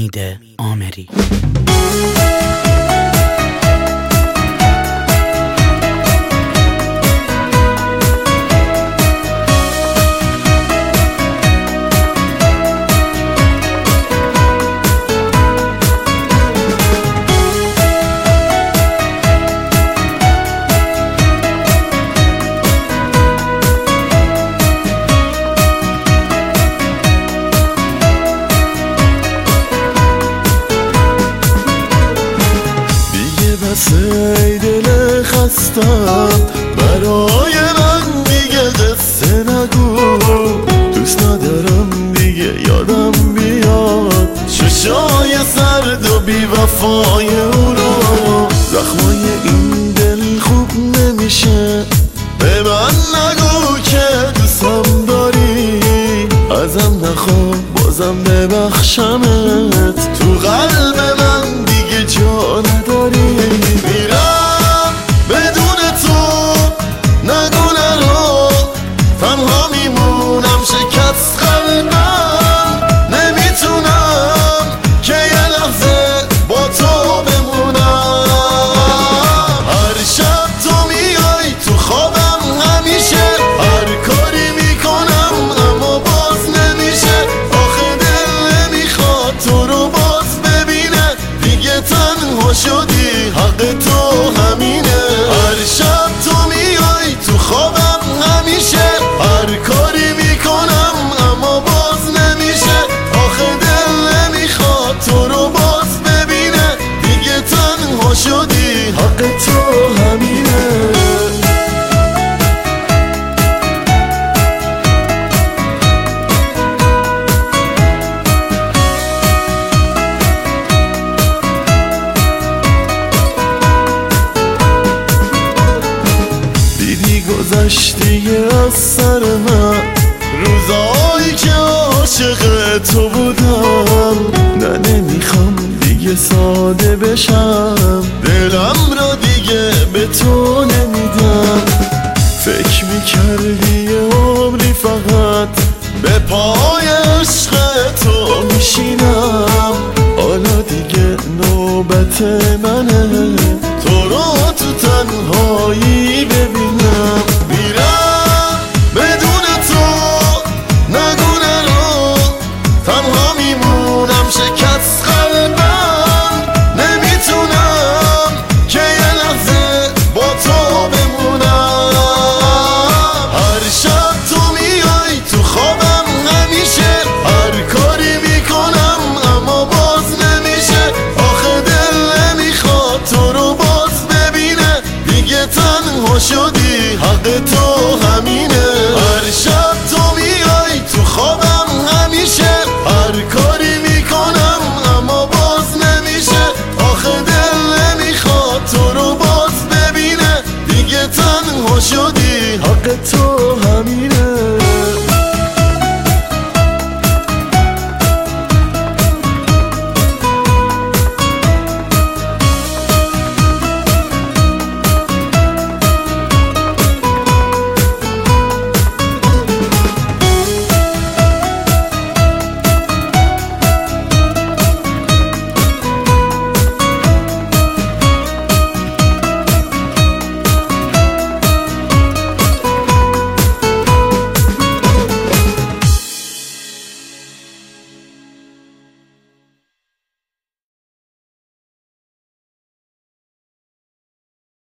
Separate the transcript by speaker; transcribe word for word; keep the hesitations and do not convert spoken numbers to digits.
Speaker 1: امید آمری.
Speaker 2: ای دل خستم برای من دیگه قصه نگو، دوست ندارم دیگه یادم بیاد چشای سرد و بی وفای اونو. زخمای این دل خوب نمیشه، به من نگو که دوستم داری، ازم نخوا بازم ببخشمت، تو قلب من دیگه جا نداری. میرم بدون تو، نگو نرو، تنها میمونم شکست قلبم، نمیتونم که یه لحظه با تو بمونم. هر شب تو میای تو خوابم همیشه، هر کاری میکنم اما باز نمیشه، آخه دل نمیخواد تو رو باز ببینه، دیگه تنها شدی حق تو همینه. هر شب تو میای تو خوابم همیشه، هر کاری میکنم اما باز نمیشه، آخه دل نمیخواد تو رو باز ببینه، دیگه تنها شدی حق تو همینه. گذشتی از سر من روزایی که عاشق تو بودم، نه نمیخوام دیگه ساده بشم،